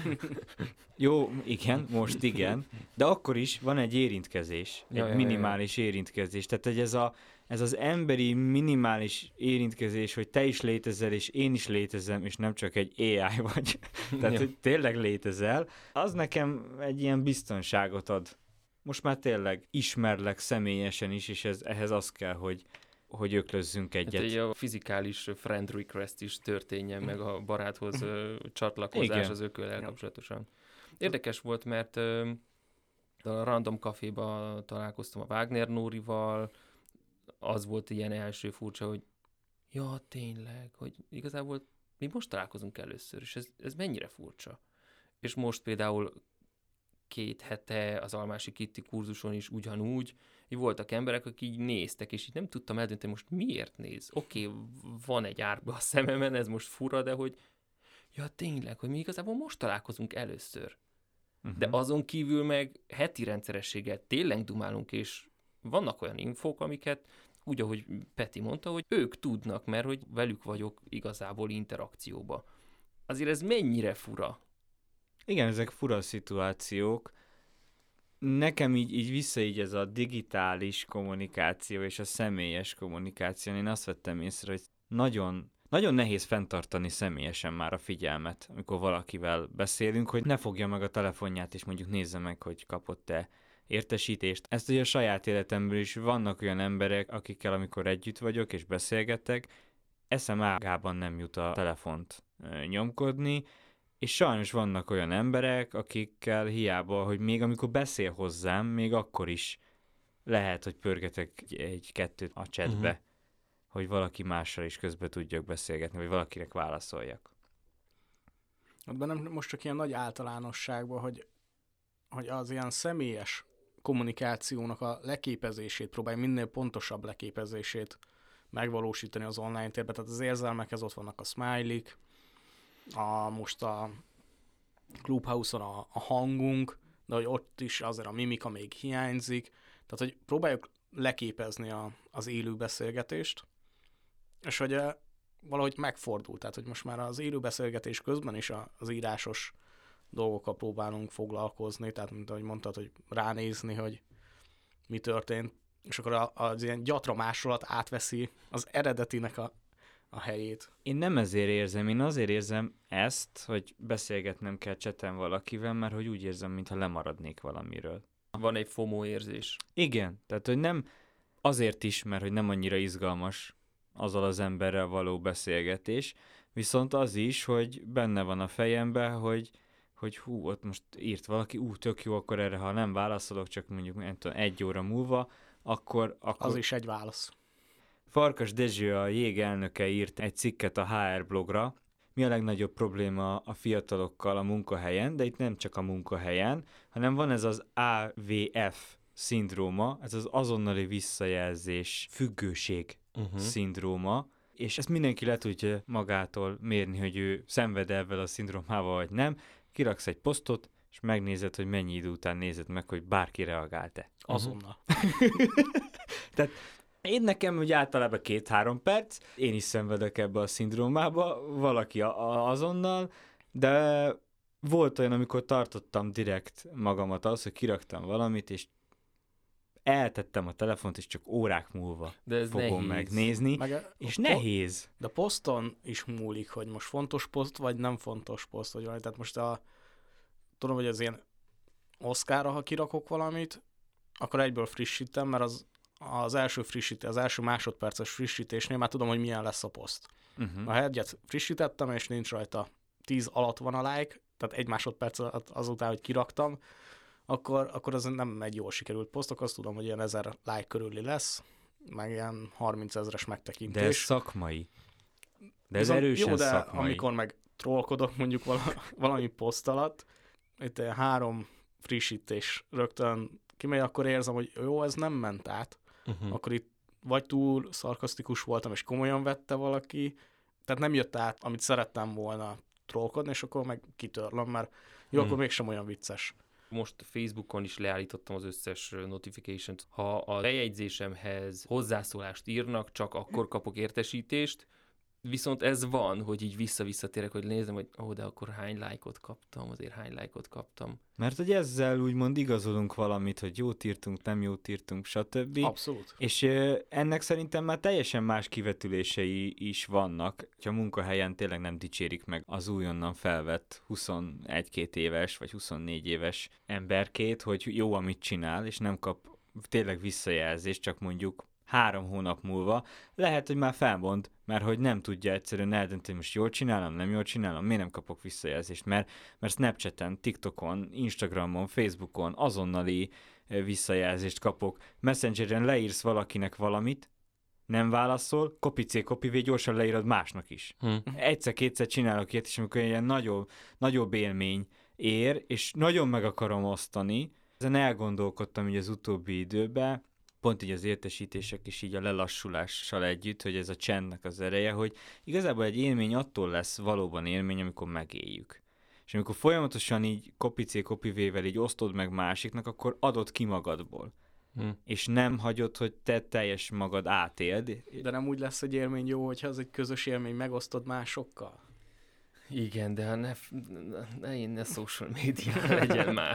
Jó, igen, most igen, de akkor is van egy érintkezés, egy Ja, ja, minimális ja, ja. érintkezés. Tehát, hogy ez, a, ez az emberi minimális érintkezés, hogy te is létezel, és én is létezem, és nem csak egy á i vagy. Tehát, hogy tényleg létezel, az nekem egy ilyen biztonságot ad. Most már tényleg ismerlek személyesen is, és ez, ehhez az kell, hogy hogy öklözzünk egyet. Hát a fizikális friend request is történjen, meg a baráthoz ö, csatlakozás Igen. az ököllel kapcsolatosan. Érdekes volt, mert ö, a Random Caféba találkoztam a Wagner Nórival, az volt ilyen első furcsa, hogy ja, tényleg, hogy igazából mi most találkozunk először, és ez, ez mennyire furcsa. És most például két hete az Almási Kitti kurzuson is ugyanúgy, így voltak emberek, akik így néztek, és így nem tudtam eldönteni, most miért néz. Oké, okay, van egy árba a szememen, ez most fura, de hogy ja tényleg, hogy mi igazából most találkozunk először. Uh-huh. De azon kívül meg heti rendszerességgel tényleg dumálunk, és vannak olyan infók, amiket úgy, ahogy Peti mondta, hogy ők tudnak, mert hogy velük vagyok igazából interakcióba. Azért ez mennyire fura. Igen, ezek fura szituációk. Nekem így, így vissza így ez a digitális kommunikáció és a személyes kommunikáció. Én azt vettem észre, hogy nagyon, nagyon nehéz fenntartani személyesen már a figyelmet, amikor valakivel beszélünk, hogy ne fogja meg a telefonját, és mondjuk nézze meg, hogy kapott-e értesítést. Ezt ugye a saját életemből is vannak olyan emberek, akikkel amikor együtt vagyok és beszélgetek, eszem ágában nem jut a telefont nyomkodni, és sajnos vannak olyan emberek, akikkel hiába, hogy még amikor beszél hozzám, még akkor is lehet, hogy pörgetek egy-kettőt a chatbe, uh-huh. hogy valaki mással is közben tudjak beszélgetni, vagy valakinek válaszoljak. De nem most csak ilyen nagy általánosságban, hogy, hogy az ilyen személyes kommunikációnak a leképezését, próbálj minél pontosabb leképezését megvalósítani az online térben. Tehát az érzelmekhez ott vannak a smiley-k, a, most a Clubhouse-on a, a hangunk, de hogy ott is azért a mimika még hiányzik. Tehát, hogy próbáljuk leképezni a, az élő beszélgetést, és hogy uh, valahogy megfordult. Tehát, hogy most már az élő beszélgetés közben is a, az írásos dolgokkal próbálunk foglalkozni, tehát mint ahogy mondtad, hogy ránézni, hogy mi történt, és akkor a, az ilyen gyatra másolat átveszi az eredetinek a a helyét. Én nem ezért érzem, én azért érzem ezt, hogy beszélgetnem kell chaten valakivel, mert hogy úgy érzem, mintha lemaradnék valamiről. Van egy FOMO érzés. Igen, tehát hogy nem azért is, mert hogy nem annyira izgalmas azzal az emberrel való beszélgetés, viszont az is, hogy benne van a fejemben, hogy, hogy hú, ott most írt valaki, ú, tök jó, akkor erre, ha nem válaszolok, csak mondjuk nem tudom, egy óra múlva, akkor... akkor... Az is egy válasz. Farkas Dezső, a Jég elnöke írt egy cikket a há er blogra, mi a legnagyobb probléma a fiatalokkal a munkahelyen, de itt nem csak a munkahelyen, hanem van ez az á vé ef szindróma, ez az azonnali visszajelzés függőség uh-huh. szindróma, és ezt mindenki le tudja magától mérni, hogy ő szenved ebben a szindrómával, vagy nem. Kiraksz egy posztot, és megnézed, hogy mennyi idő után nézed meg, hogy bárki reagált-e. Azonnal. Tehát én nekem ugye általában két-három perc, én is szenvedek ebbe a szindrómába, valaki a- a- azonnal, de volt olyan, amikor tartottam direkt magamat az, hogy kiraktam valamit, és eltettem a telefont, és csak órák múlva de ez fogom nehéz. megnézni, Meg a, és a nehéz. Po- de poszton is múlik, hogy most fontos poszt, vagy nem fontos poszt, vagy valami. Tehát most a, tudom, hogy az ilyen Oszkárra, ha kirakok valamit, akkor egyből frissítem, mert az az első frissítés, az első másodperces frissítésnél már tudom, hogy milyen lesz a poszt. Uh-huh. Ha egyet frissítettem, és nincs rajta tíz alatt van a like, tehát egy másodperc azután, hogy kiraktam, akkor, akkor az nem egy jól sikerült poszt, akkor azt tudom, hogy ilyen ezer like körüli lesz, meg ilyen harminc ezres megtekintés. De ez szakmai. De ez Viszont erősen jó, de szakmai. amikor meg trollkodok mondjuk vala, valami poszt alatt, itt három frissítés rögtön kimegy, akkor érzem, hogy jó, ez nem ment át. Uh-huh. Akkor itt vagy túl szarkasztikus voltam, és komolyan vette valaki, tehát nem jött át, amit szerettem volna trollkodni, és akkor meg kitörlöm, mert jó, hmm. akkor mégsem olyan vicces. Most Facebookon is leállítottam az összes notification-t. Ha a bejegyzésemhez hozzászólást írnak, csak akkor kapok értesítést, Viszont ez van, hogy így vissza-visszatérek, hogy nézem, hogy ó, de akkor hány lájkot kaptam, azért hány lájkot kaptam. Mert hogy ezzel úgymond igazolunk valamit, hogy jót írtunk, nem jót írtunk, stb. Abszolút. És ö, ennek szerintem már teljesen más kivetülései is vannak, hogy a munkahelyen tényleg nem dicsérik meg az újonnan felvett huszonegy-két éves, vagy huszonnégy éves emberkét, hogy jó, amit csinál, és nem kap tényleg visszajelzést, csak mondjuk három hónap múlva, lehet, hogy már felmond, mert hogy nem tudja egyszerűen eldönteni, most jól csinálom, nem jól csinálom, miért nem kapok visszajelzést, mert, mert Snapchaten, TikTokon, Instagramon, Facebookon azonnali visszajelzést kapok, Messengeren leírsz valakinek valamit, nem válaszol, copy-c, copy gyorsan leírod másnak is. Hm. Egyszer-kétszer csinálok ilyet is, amikor ilyen nagyobb, nagyobb élmény ér, és nagyon meg akarom osztani. Ezen elgondolkodtam így az utóbbi időben, pont így az értesítések is így a lelassulással együtt, hogy ez a csendnek az ereje, hogy igazából egy élmény attól lesz valóban élmény, amikor megéljük. És amikor folyamatosan így copy-c, copy-vel így osztod meg másiknak, akkor adod ki magadból. Hm. És nem hagyod, hogy te teljes magad átéld. De nem úgy lesz egy élmény jó, hogyha az egy közös élmény, megosztod másokkal? Igen, de ne, ne, ne social media legyen már.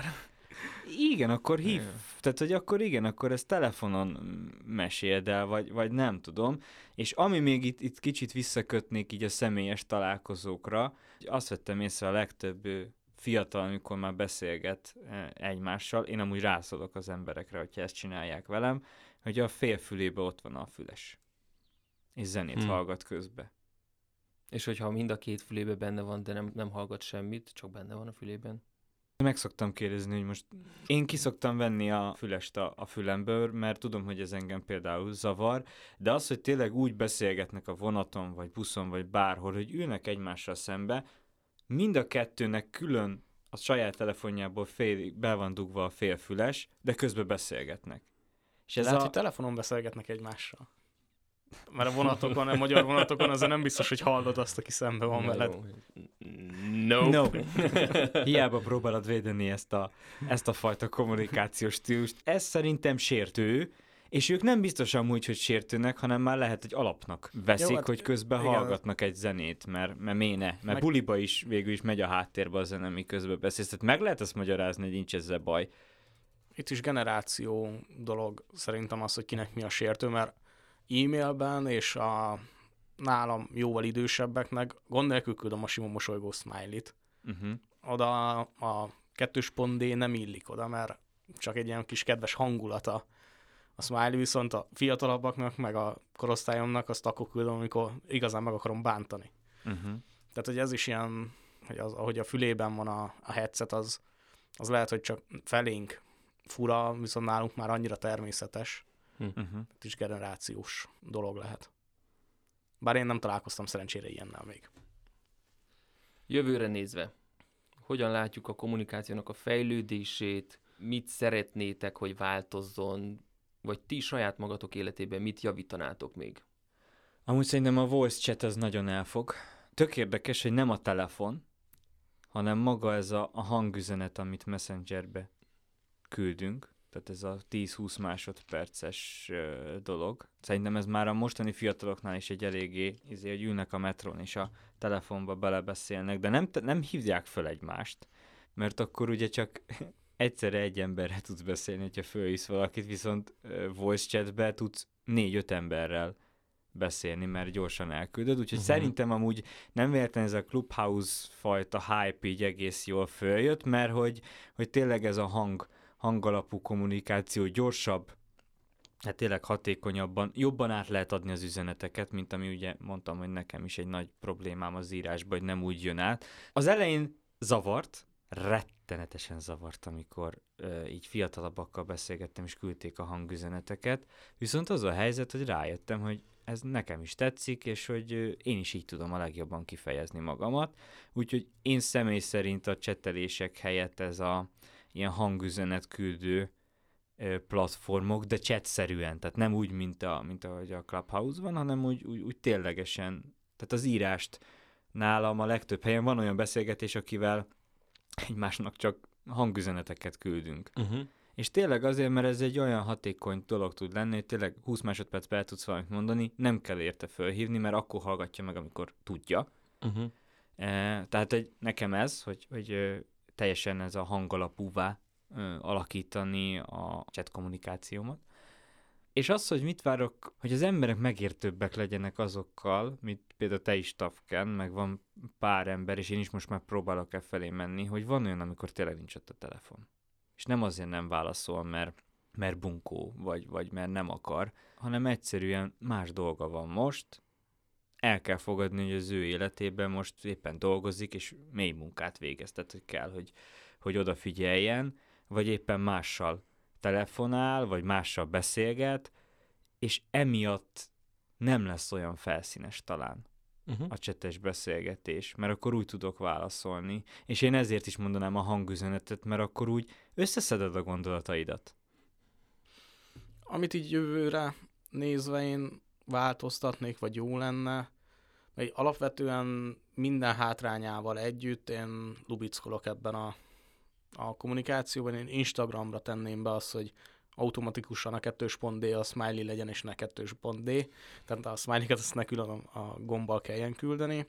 Igen, akkor hív. Yeah. Tehát, hogy akkor igen, akkor ezt telefonon meséld el, vagy, vagy nem tudom. És ami még itt, itt kicsit visszakötnék így a személyes találkozókra, azt vettem észre a legtöbb fiatal, amikor már beszélget egymással, én amúgy rászólok az emberekre, hogyha ezt csinálják velem, hogy a félfülébe ott van a füles. És zenét hmm. hallgat közbe. És hogyha mind a két fülébe benne van, de nem, nem hallgat semmit, csak benne van a fülében? Meg szoktam kérdezni, hogy most én ki szoktam venni a fülest a, a fülemből, mert tudom, hogy ez engem például zavar, de az, hogy tényleg úgy beszélgetnek a vonaton, vagy buszon, vagy bárhol, hogy ülnek egymással szembe, mind a kettőnek külön a saját telefonjából félig be van dugva a félfüles, de közben beszélgetnek. És ez Lehet, a... hogy telefonon beszélgetnek egymással. Mert a vonatokon, a magyar vonatokon azért nem biztos, hogy hallod azt, aki szembe van no. veled. Nope. No. Hiába próbálod védeni ezt a, ezt a fajta kommunikációs stílust. Ez szerintem sértő, és ők nem biztos amúgy, hogy sértőnek, hanem már lehet, hogy alapnak veszik, Jó, hát, hogy közben igen. hallgatnak egy zenét, mert, mert méne. Mert meg... buliba is végül is megy a háttérbe a zene, mi közben beszélsz. Tehát meg lehet ezt magyarázni, hogy nincs ezzel baj. Itt is generáció dolog szerintem az, hogy kinek mi a sértő, mert e-mailben és a nálam jóval idősebbeknek gond nélkül küldöm a sima mosolygó smiley-t. Uh-huh. Oda a kettős pont D nem illik oda, mert csak egy ilyen kis kedves hangulata a smiley, viszont a fiatalabbaknak, meg a korosztályomnak azt akkor küldöm, amikor igazán meg akarom bántani. Uh-huh. Tehát, hogy ez is ilyen, hogy az, ahogy a fülében van a, a headset, az, az lehet, hogy csak felénk fura, viszont nálunk már annyira természetes. Uh-huh. Ez is generációs dolog lehet. Bár én nem találkoztam szerencsére ilyennel még. Jövőre nézve, hogyan látjuk a kommunikációnak a fejlődését, mit szeretnétek, hogy változzon, vagy ti saját magatok életében mit javítanátok még? Amúgy szerintem a voice chat az nagyon elfog. Tök érdekes, hogy nem a telefon, hanem maga ez a, a hangüzenet, amit Messengerbe küldünk. Tehát ez a tíz-húsz másodperces uh, dolog. Szerintem ez már a mostani fiataloknál is egy eléggé, izé, hogy ülnek a metrón és a telefonba belebeszélnek, de nem, nem hívják föl egymást, mert akkor ugye csak egyszerre egy emberre tudsz beszélni, hogyha fölhívsz valakit, viszont uh, voice chatbe tudsz négy-öt emberrel beszélni, mert gyorsan elküldöd, úgyhogy uh-huh. szerintem amúgy nem véletlenül ez a Clubhouse fajta hype így egész jól följött, mert hogy, hogy tényleg ez a hang hangalapú kommunikáció gyorsabb, hát tényleg hatékonyabban, jobban át lehet adni az üzeneteket, mint ami ugye mondtam, hogy nekem is egy nagy problémám az írásban, hogy nem úgy jön át. Az elején zavart, rettenetesen zavart, amikor ö, így fiatalabbakkal beszélgettem, és küldték a hangüzeneteket, viszont az a helyzet, hogy rájöttem, hogy ez nekem is tetszik, és hogy ö, én is így tudom a legjobban kifejezni magamat, úgyhogy én személy szerint a csetelések helyett ez a ilyen hangüzenet küldő ö, platformok, de chatszerűen, tehát nem úgy, mint, a, mint ahogy a Clubhouse van, hanem úgy, úgy, úgy ténylegesen, tehát az írást nálam a legtöbb helyen van olyan beszélgetés, akivel egymásnak csak hangüzeneteket küldünk. Uh-huh. És tényleg azért, mert ez egy olyan hatékony dolog tud lenni, hogy tényleg húsz másodpercben el tudsz valamit mondani, nem kell érte fölhívni, mert akkor hallgatja meg, amikor tudja. Uh-huh. E, tehát egy, nekem ez, hogy, hogy ö, teljesen ez a hangalapúvá ö, alakítani a chat kommunikációmat. És az, hogy mit várok, hogy az emberek megértőbbek legyenek azokkal, mint például te is, Tafken, meg van pár ember, és én is most már próbálok e felé menni, hogy van olyan, amikor tényleg nincs ott a telefon. És nem azért nem válaszol, mert, mert bunkó, vagy, vagy mert nem akar, hanem egyszerűen más dolga van most, el kell fogadni, hogy az ő életében most éppen dolgozik, és mély munkát végez, tehát hogy kell, hogy, hogy odafigyeljen, vagy éppen mással telefonál, vagy mással beszélget, és emiatt nem lesz olyan felszínes talán uh-huh. a csetes beszélgetés, mert akkor úgy tudok válaszolni, és én ezért is mondanám a hangüzenetet, mert akkor úgy összeszeded a gondolataidat. Amit így jövőre nézve én változtatnék, vagy jó lenne, vagy alapvetően minden hátrányával együtt én lubickolok ebben a, a kommunikációban. Én Instagramra tenném be azt, hogy automatikusan a kettős pont D a smiley legyen, és ne kettős pont D. Tehát a smiley-ket azt ne külön a, a gombbal kelljen küldeni.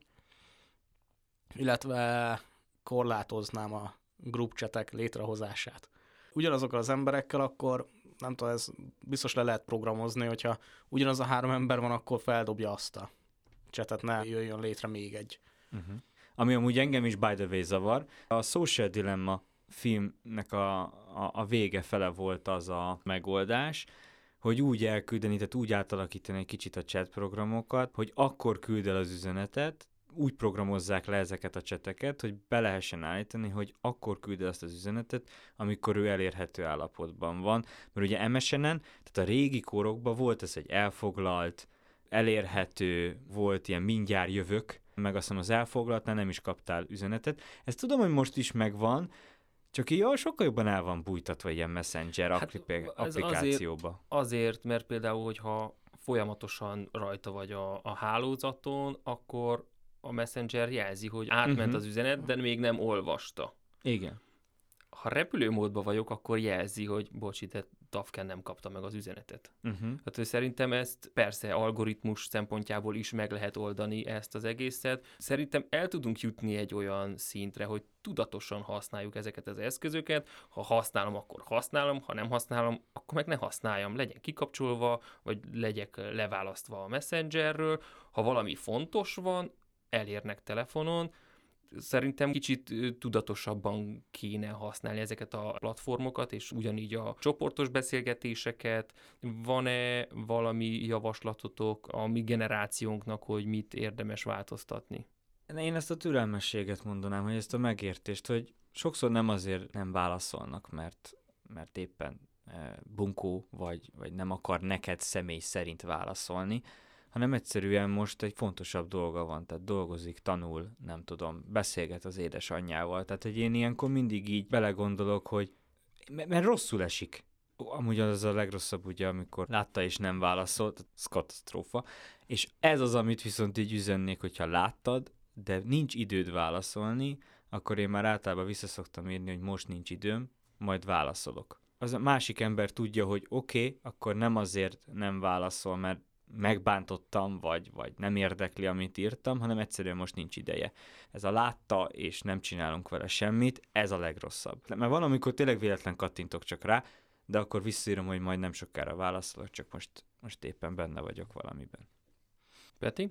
Illetve korlátoznám a group chatek létrehozását. Ugyanazokkal az emberekkel akkor, nem tudom, ez biztos le lehet programozni, hogyha ugyanaz a három ember van, akkor feldobja azt a chatet, ne jöjjön létre még egy. Uh-huh. Ami amúgy engem is by the way zavar. A Social Dilemma filmnek a, a, a vége fele volt az a megoldás, hogy úgy elküldeni, tehát úgy átalakítani egy kicsit a chat programokat, hogy akkor küld el az üzenetet, úgy programozzák le ezeket a cseteket, hogy be lehessen állítani, hogy akkor küld el azt az üzenetet, amikor ő elérhető állapotban van. Mert ugye em es en-en, tehát a régi korokban volt ez egy elfoglalt, elérhető, volt ilyen mindjárt jövök, meg azt mondom, az elfoglaltnál nem is kaptál üzenetet. Ezt tudom, hogy most is megvan, csak így sokkal jobban el van bújtatva ilyen Messenger hát applikációba. Azért, azért, mert például, hogyha folyamatosan rajta vagy a, a hálózaton, akkor a Messenger jelzi, hogy átment uh-huh. az üzenet, de még nem olvasta. Igen. Ha repülőmódban vagyok, akkor jelzi, hogy bocs, de Tafken nem kapta meg az üzenetet. Uh-huh. Hát szerintem ezt persze algoritmus szempontjából is meg lehet oldani ezt az egészet. Szerintem el tudunk jutni egy olyan szintre, hogy tudatosan használjuk ezeket az eszközöket. Ha használom, akkor használom, ha nem használom, akkor meg ne használjam. Legyen kikapcsolva, vagy legyek leválasztva a Messengerről. Ha valami fontos van, elérnek telefonon. Szerintem kicsit tudatosabban kéne használni ezeket a platformokat, és ugyanígy a csoportos beszélgetéseket. Van-e valami javaslatotok a mi generációnknak, hogy mit érdemes változtatni? Én ezt a türelmességet mondanám, hogy ezt a megértést, hogy sokszor nem azért nem válaszolnak, mert, mert éppen e, bunkó, vagy, vagy nem akar neked személy szerint válaszolni, hanem egyszerűen most egy fontosabb dolga van, tehát dolgozik, tanul, nem tudom, beszélget az édesanyjával. Tehát, hogy én ilyenkor mindig így belegondolok, hogy mert rosszul esik. Amúgy az a legrosszabb, ugye, amikor látta és nem válaszolt, ez katasztrófa. És ez az, amit viszont így üzennék, hogyha láttad, de nincs időd válaszolni, akkor én már általában visszaszoktam írni, hogy most nincs időm, majd válaszolok. Az a másik ember tudja, hogy oké, okay, akkor nem azért nem válaszol, mert megbántottam, vagy, vagy nem érdekli, amit írtam, hanem egyszerűen most nincs ideje. Ez a látta, és nem csinálunk vele semmit, ez a legrosszabb. Mert van, amikor tényleg véletlen kattintok csak rá, de akkor visszaírom, hogy majd nem sokára válaszolok, csak most, most éppen benne vagyok valamiben. Peti?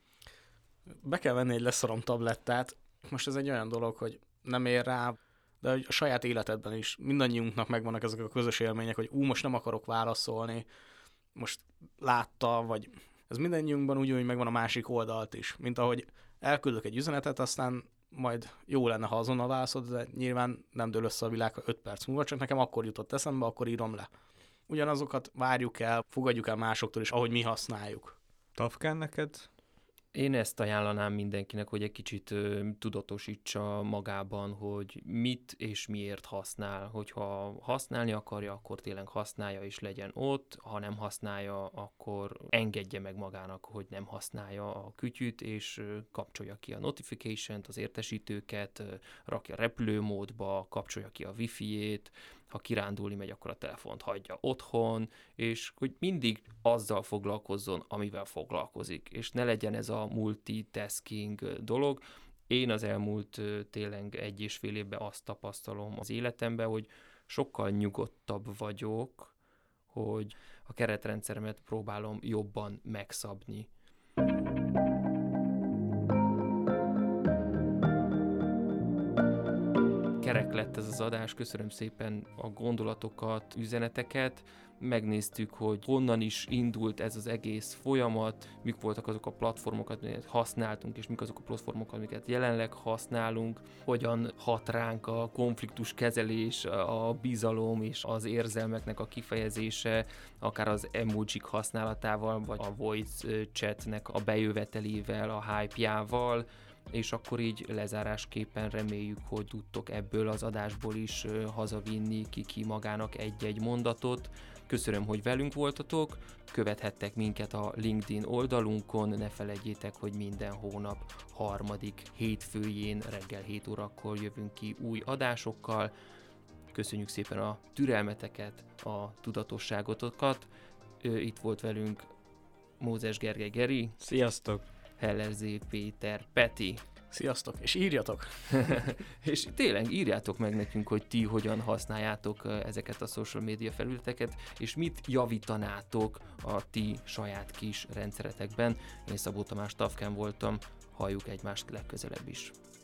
Be kell venni egy leszarom tablettát. Most ez egy olyan dolog, hogy nem ér rá, de a saját életedben is mindannyiunknak megvannak ezek a közös élmények, hogy ú, most nem akarok válaszolni, most látta, vagy ez mindannyiunkban úgy, hogy megvan a másik oldalt is. Mint ahogy elküldök egy üzenetet, aztán majd jó lenne, ha azonnal válaszod, de nyilván nem dől össze a világ öt perc múlva, csak nekem akkor jutott eszembe, akkor írom le. Ugyanazokat várjuk el, fogadjuk el másoktól is, ahogy mi használjuk. Tafken, neked? Én ezt ajánlanám mindenkinek, hogy egy kicsit ö, tudatosítsa magában, hogy mit és miért használ. Hogyha használni akarja, akkor tényleg használja és legyen ott, ha nem használja, akkor engedje meg magának, hogy nem használja a kütyüt, és ö, kapcsolja ki a notification-t, az értesítőket, ö, rakja repülőmódba, kapcsolja ki a wifi-ét. ha kirándulni megy, akkor a telefont hagyja otthon, és hogy mindig azzal foglalkozzon, amivel foglalkozik, és ne legyen ez a multitasking dolog. Én az elmúlt tényleg egy és fél évben azt tapasztalom az életemben, hogy sokkal nyugodtabb vagyok, hogy a keretrendszeremet próbálom jobban megszabni. Kerek lett ez az adás, köszönöm szépen a gondolatokat, üzeneteket, megnéztük, hogy honnan is indult ez az egész folyamat, mik voltak azok a platformokat, amiket használtunk, és mik azok a platformok, amiket jelenleg használunk, hogyan hat ránk a konfliktus kezelés, a bizalom és az érzelmeknek a kifejezése, akár az emojik használatával, vagy a voice chatnek a bejövetelével, a hype-jával, és akkor így lezárásképpen reméljük, hogy tudtok ebből az adásból is hazavinni ki-ki magának egy-egy mondatot. Köszönöm, hogy velünk voltatok, követhettek minket a LinkedIn oldalunkon, ne felejtjétek, hogy minden hónap harmadik hétfőjén reggel hét órakor jövünk ki új adásokkal. Köszönjük szépen a türelmeteket, a tudatosságotokat. Itt volt velünk Mózes Gergely Geri. Sziasztok! Heller Zé. Péter Peti. Sziasztok, és írjatok! És tényleg írjátok meg nekünk, hogy ti hogyan használjátok ezeket a social media felületeket, és mit javítanátok a ti saját kis rendszeretekben. Én Szabó Tamás Tavken voltam, halljuk egymást legközelebb is.